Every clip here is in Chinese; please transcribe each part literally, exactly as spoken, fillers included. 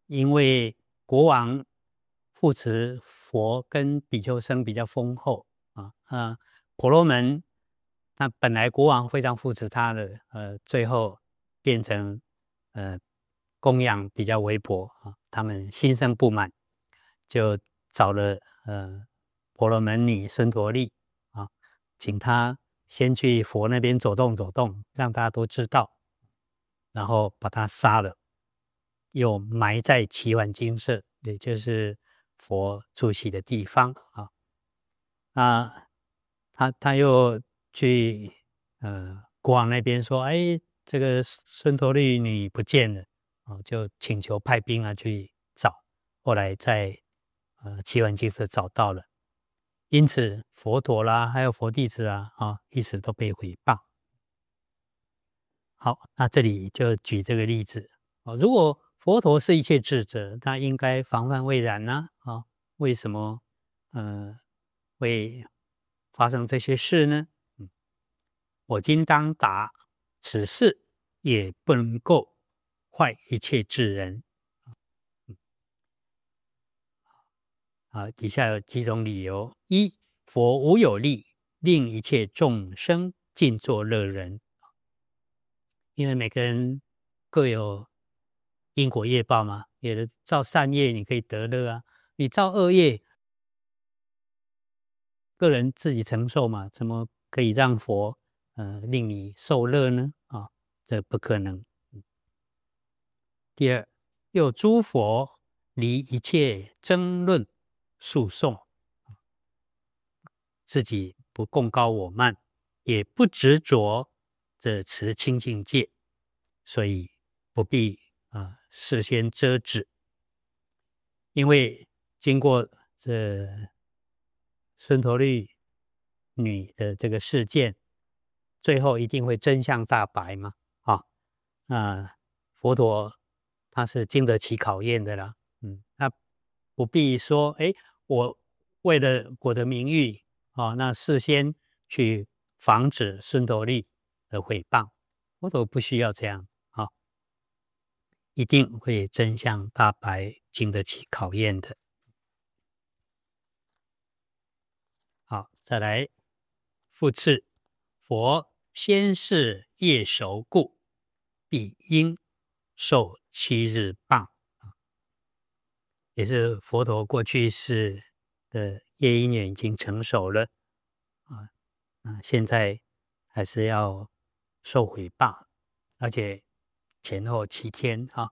因为国王护持佛跟比丘僧比较丰厚啊，啊，婆罗门那本来国王非常扶持他的，呃，最后变成呃供养比较微薄啊，他们心生不满，就找了呃婆罗门女孙陀利啊，请他先去佛那边走动走动，让大家都知道，然后把他杀了，又埋在祇桓精舍，也就是佛出席的地方啊。那他他又去呃国王那边说，哎，这个孙陀利女不见了，哦，就请求派兵啊去找，后来在呃祇桓精舍找到了，因此佛陀啦，还有佛弟子啊，啊，一直都被毁谤。好，那这里就举这个例子哦。如果佛陀是一切智者，那应该防范未然呢、啊？啊，为什么呃会发生这些事呢？嗯，我今当答，此事也不能够坏一切智人。嗯，啊，底下有几种理由：一，佛无有力，令一切众生尽作乐人。因为每个人各有因果业报嘛，有的造善业你可以得乐啊，你造恶业，个人自己承受嘛，怎么可以让佛呃令你受乐呢？啊，这不可能。第二，有诸佛离一切争论诉讼，自己不共高我慢，也不执着这持清净戒，所以不必啊、呃、事先遮止。因为经过这孙陀利女的这个事件，最后一定会真相大白嘛。啊，那佛陀他是经得起考验的啦。嗯，那不必说，哎，我为了我的名誉啊，那事先去防止孙陀利的诽谤，佛陀不需要这样啊，一定会真相大白，经得起考验的。好，再来复次，佛先是业熟故，必应受七日谤。也是佛陀过去世的业因缘已经成熟了啊，啊，现在还是要受毁谤，而且前后七天啊。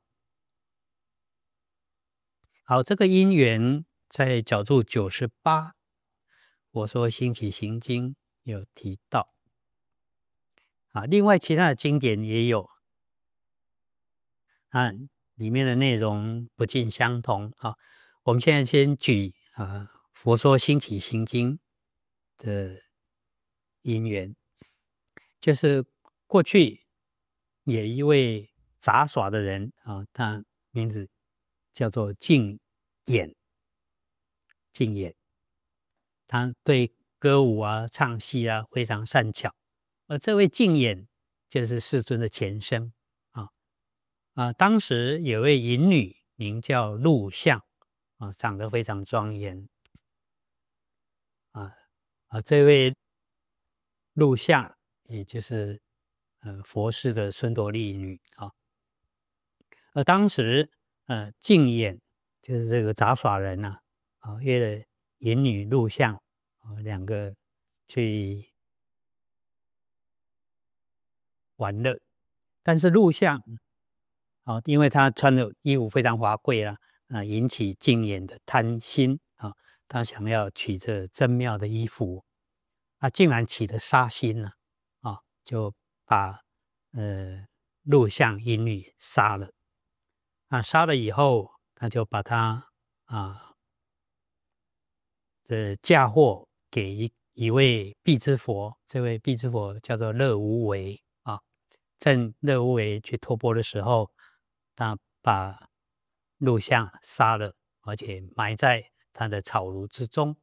好，这个因缘在角注九十八，我说兴起行经有提到啊，另外其他的经典也有，啊，里面的内容不尽相同啊。我们现在先举啊，佛说兴起行经的因缘，就是过去有一位杂耍的人啊，他名字叫做净演，净演，他对歌舞啊、唱戏啊非常善巧，而这位净演就是世尊的前身啊啊，当时有位淫女名叫陆相啊，长得非常庄严啊啊，这位陆相也就是呃佛世的孙陀利女啊，而当时呃净演就是这个杂耍人呐 啊, 啊约了淫女陆相啊两个去玩乐，但是陆相啊，因为他穿的衣服非常华贵啦，啊，引起净演的贪心啊，他想要取这真妙的衣服，啊，竟然起了杀心了啊，就把呃陆相淫女杀了。啊，杀了以后，他就把他啊这嫁祸给一一位辟支佛，这位辟支佛叫做乐无为啊。趁乐无为去托钵的时候，他把陆相杀了，而且埋在他的草庐之中。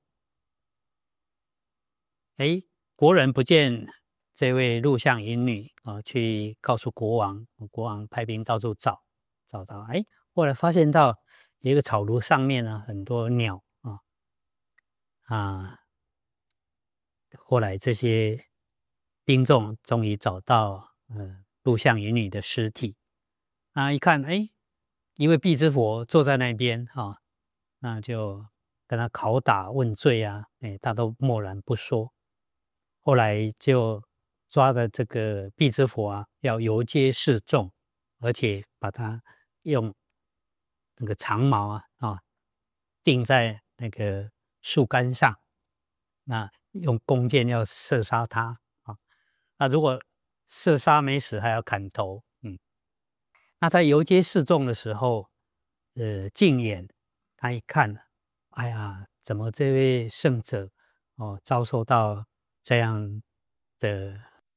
哎，国人不见这位陆相淫女啊，去告诉国王，国王派兵到处找，找到哎，后来发现到一个草庐上面呢，很多鸟啊啊，后来这些兵众终于找到呃陆相云女的尸体，啊，一看，哎，因为毕之佛坐在那边哈、啊，那就跟他拷打问罪啊，哎，他都默然不说。后来就抓的这个毕之佛啊，要游街示众，而且把他用那个长矛啊啊钉在那个树干上，那用弓箭要射杀他啊。那如果射杀没死，还要砍头。嗯，那在游街示众的时候，呃，净眼他一看，哎呀，怎么这位圣者哦遭受到这样的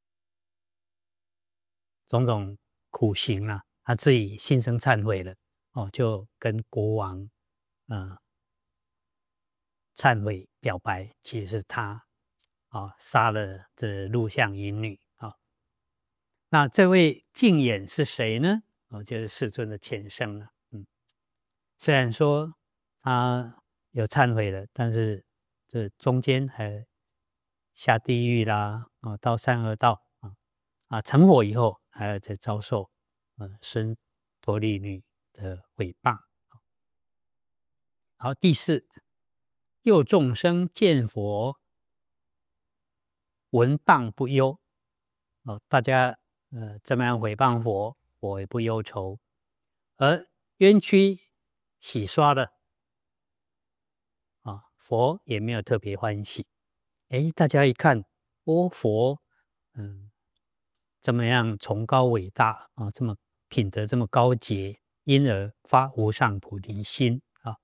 种种苦刑啊，他自己心生忏悔了，哦，就跟国王，呃，忏悔表白，其实是他啊杀了这陆相云女啊。那这位净眼是谁呢？哦，就是世尊的前生了。嗯，虽然说他有忏悔了，但是这中间还下地狱啦，啊，到三恶道啊，啊，成佛以后还要再遭受呃孙陀利女的毁谤。好，第四，又众生见佛闻谤不忧。哦，大家呃这么样毁谤佛，佛也不忧愁，而冤屈洗刷了啊，佛也没有特别欢喜。诶，大家一看，哦，佛嗯这么样崇高伟大啊，这么品德这么高洁，因而发无上菩提心啊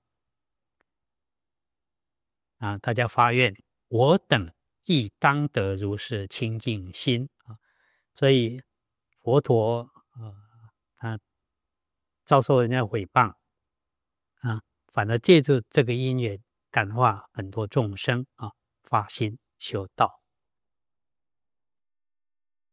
啊！大家发愿，我等亦当得如是清净心啊！所以佛陀啊，他遭受人家诽谤啊，反而借助这个因缘感化很多众生啊，发心修道。